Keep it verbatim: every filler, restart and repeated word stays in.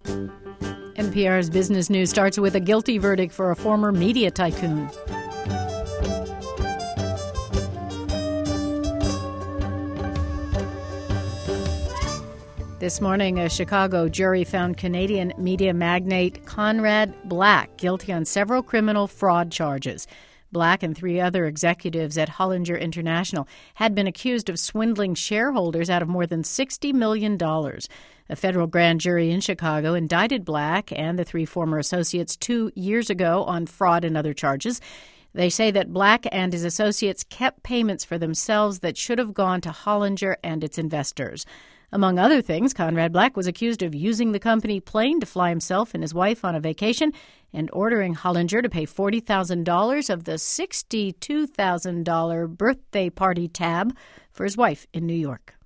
N P R's Business News starts with a guilty verdict for a former media tycoon. This morning, a Chicago jury found Canadian media magnate Conrad Black guilty on several criminal fraud charges. Black and three other executives at Hollinger International had been accused of swindling shareholders out of more than sixty million dollars. A federal grand jury in Chicago indicted Black and the three former associates two years ago on fraud and other charges. They say that Black and his associates kept payments for themselves that should have gone to Hollinger and its investors. Among other things, Conrad Black was accused of using the company plane to fly himself and his wife on a vacation and ordering Hollinger to pay forty thousand dollars of the sixty-two thousand dollars birthday party tab for his wife in New York.